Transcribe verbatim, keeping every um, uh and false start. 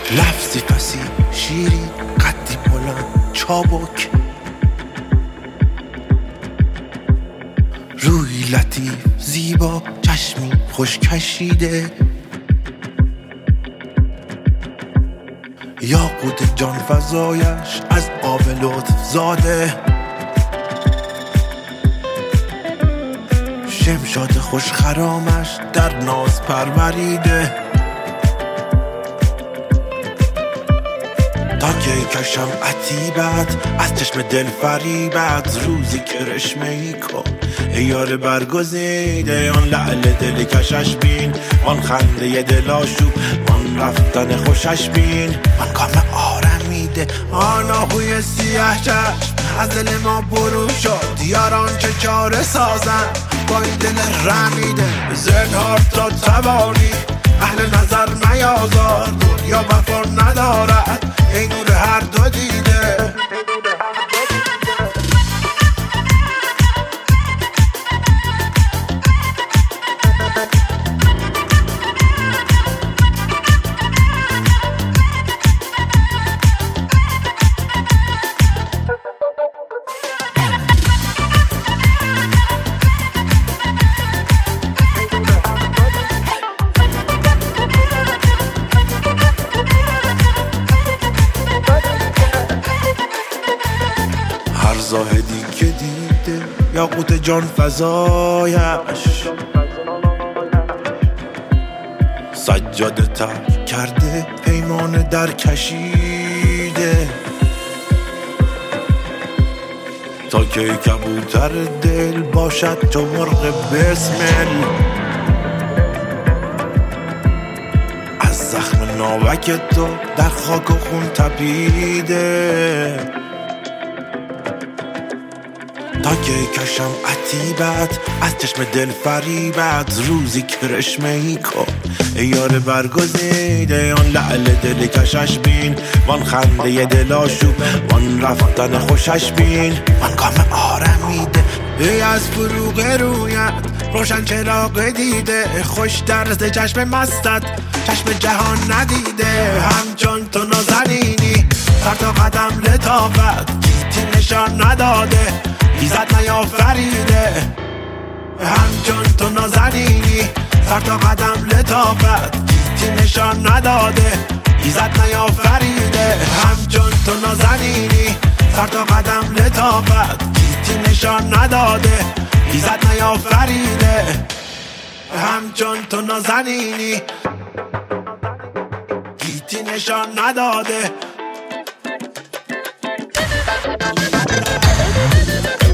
لفظی پسی شیری قدی بلند چابک، روی لطیف زیبا چشمی خوش کشیده، یاقوت جان فزایش از آب لطف زاده، شمشاد خوش خرامش در ناز پروریده، تا که کشم عتیبت از چشم دل فریبت، روزی کرشمه ای کن ای یار برگزیده، آن لعل دل کشش بین، آن خنده دل آشوب، آن رفتن خوشش بین، آن کام آرمیده، آن آهوی سیاه چشم از دل ما برو شد، یاران چه چاره سازن با این دل رمیده، زنهار تا توانی اهل نظر میازار، دنیا وفا ندارد ای نور هر دو دیده. زاهدی که دیده یاقوت جان فزایش، سجاده ترک کرده پیمان در کشیده، تا که کبوتر دل باشد تو مرغ بسمل، از زخم ناوک تو در خاک و خون تپیده، تا که کشم عتیبت از چشم دل فریبت، روزی کرشمه ای کن ای یار برگزیده، آن لعل دل کشش بین، وان خنده دل آشوب، وان رفتن خوشش بین، وان کام آرمیده، ای از فروغ رویت روشن چراغ دیده، خوش درز چشم مستت چشم جهان ندیده، همچون تو نازنینی سر تا قدم لطافت، گیتی نشان نداده ایزد نیافریده، همچون تو نازنینی سر تا قدم لطافت، گیتی نشان نداده ایزد نیافریده، همچون تو نازنینی سر تا قدم لطافت، گیتی نشان نداده ایزد نیافریده، همچون تو نازنینی گیتی نشان نداده.